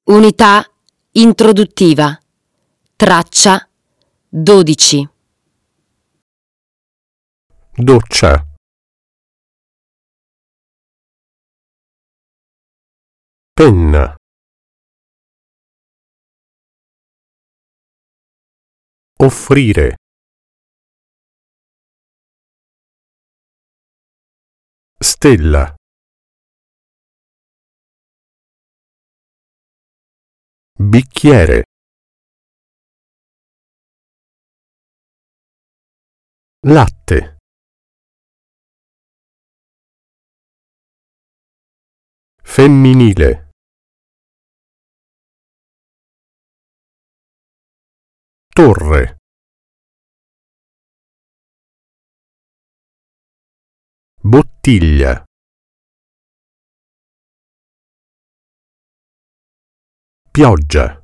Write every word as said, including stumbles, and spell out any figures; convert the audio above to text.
Unità introduttiva. Traccia dodici. Doccia. Penna. Offrire. Stella. Bicchiere. Latte. Femminile. Torre. Bottiglia. Pioggia.